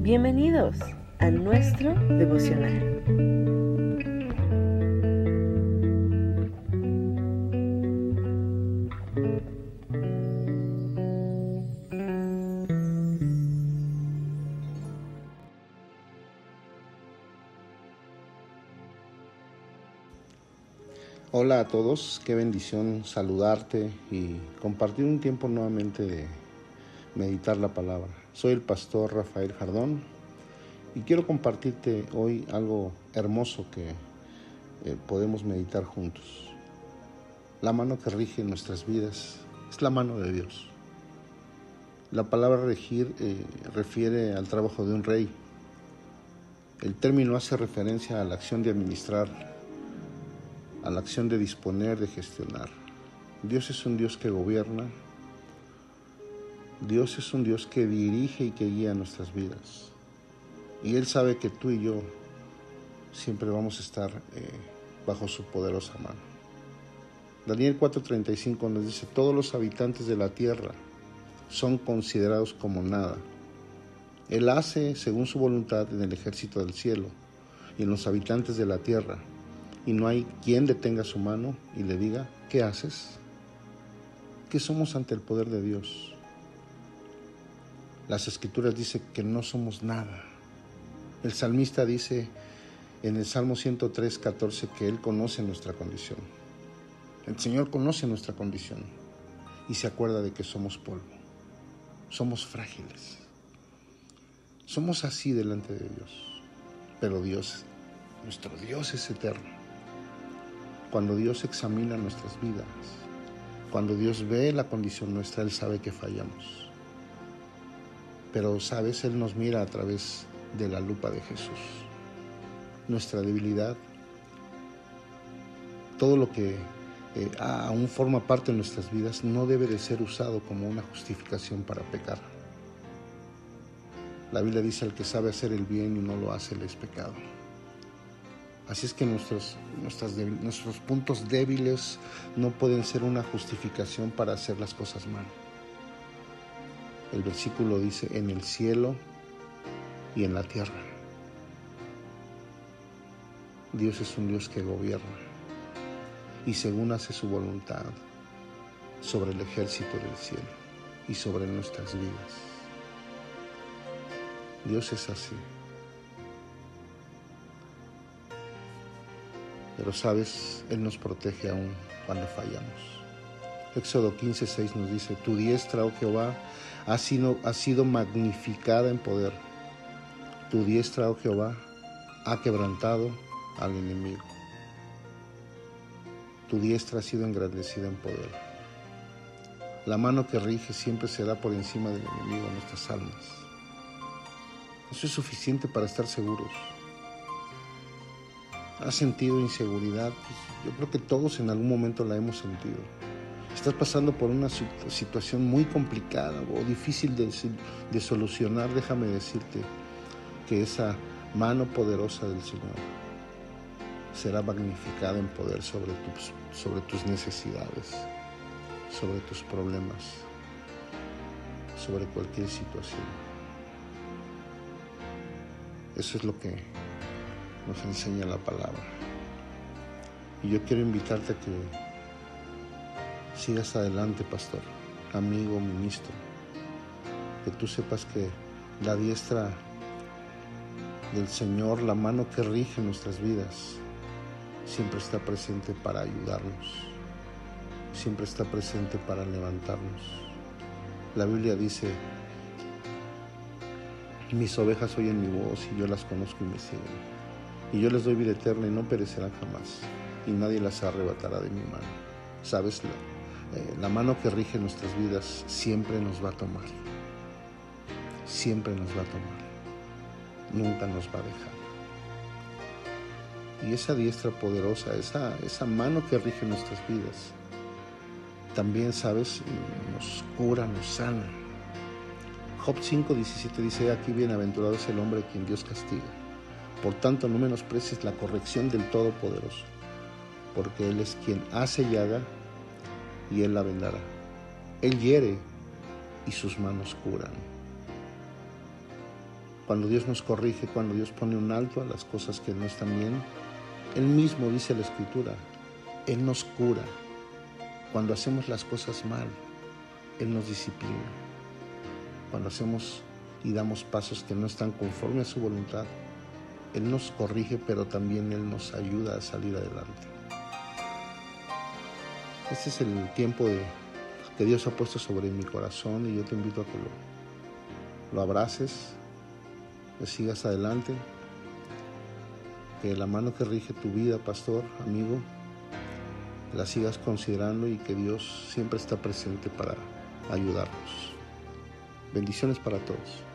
Bienvenidos a nuestro devocional. Hola a todos, qué bendición saludarte y compartir un tiempo nuevamente de meditar la palabra. Soy el pastor Rafael Jardón y quiero compartirte hoy algo hermoso que podemos meditar juntos. La mano que rige nuestras vidas es la mano de Dios. La palabra regir refiere al trabajo de un rey. El término hace referencia a la acción de administrar, a la acción de disponer, de gestionar. Dios es un Dios que gobierna. Dios es un Dios que dirige y que guía nuestras vidas. Y Él sabe que tú y yo siempre vamos a estar bajo su poderosa mano. Daniel 4:35 nos dice: todos los habitantes de la tierra son considerados como nada. Él hace según su voluntad en el ejército del cielo y en los habitantes de la tierra, y no hay quien detenga su mano y le diga: ¿qué haces? ¿Qué somos ante el poder de Dios? Las Escrituras dicen que no somos nada. El salmista dice en el Salmo 103:14 que Él conoce nuestra condición. El Señor conoce nuestra condición y se acuerda de que somos polvo. Somos frágiles. Somos así delante de Dios. Pero Dios, nuestro Dios es eterno. Cuando Dios examina nuestras vidas, cuando Dios ve la condición nuestra, Él sabe que fallamos. Pero, ¿sabes? Él nos mira a través de la lupa de Jesús. Nuestra debilidad, todo lo que aún forma parte de nuestras vidas, no debe de ser usado como una justificación para pecar. La Biblia dice: el que sabe hacer el bien y no lo hace, le es pecado. Así es que nuestros puntos débiles no pueden ser una justificación para hacer las cosas mal. El versículo dice: en el cielo y en la tierra. Dios es un Dios que gobierna y según hace su voluntad sobre el ejército del cielo y sobre nuestras vidas. Dios es así. Pero sabes, Él nos protege aún cuando fallamos. Éxodo 15:6 nos dice: tu diestra, oh Jehová, ha sido magnificada en poder. Tu diestra, oh Jehová, ha quebrantado al enemigo. Tu diestra ha sido engrandecida en poder. La mano que rige siempre será por encima del enemigo en nuestras almas. Eso es suficiente para estar seguros. ¿Has sentido inseguridad? Pues yo creo que todos en algún momento la hemos sentido. Estás pasando por una situación muy complicada o difícil de solucionar. Déjame decirte que esa mano poderosa del Señor será magnificada en poder sobre tus necesidades, sobre tus problemas, sobre cualquier situación. Eso es lo que nos enseña la palabra. Y yo quiero invitarte a que sigas adelante, pastor, amigo, ministro. Que tú sepas que la diestra del Señor, la mano que rige nuestras vidas, siempre está presente para ayudarnos, siempre está presente para levantarnos. La Biblia dice: mis ovejas oyen mi voz y yo las conozco y me siguen. Y yo les doy vida eterna y no perecerán jamás, y nadie las arrebatará de mi mano. ¿Sabes? La mano que rige nuestras vidas siempre nos va a tomar. Siempre nos va a tomar. Nunca nos va a dejar. Y esa diestra poderosa, esa mano que rige nuestras vidas, también, ¿sabes? Nos cura, nos sana. Job 5:17 dice: aquí bienaventurado es el hombre a quien Dios castiga. Por tanto, no menosprecies la corrección del Todopoderoso, porque Él es quien hace llaga y Él la vendará. Él hiere y sus manos curan. cuando Dios nos corrige, cuando Dios pone un alto a las cosas que no están bien, Él mismo, dice la Escritura, Él nos cura. Cuando hacemos las cosas mal, Él nos disciplina. Cuando hacemos y damos pasos que no están conforme a su voluntad, Él nos corrige, pero también Él nos ayuda a salir adelante. Este es el tiempo que Dios ha puesto sobre mi corazón y yo te invito a que lo abraces, que sigas adelante, que la mano que rige tu vida, pastor, amigo, la sigas considerando y que Dios siempre está presente para ayudarnos. Bendiciones para todos.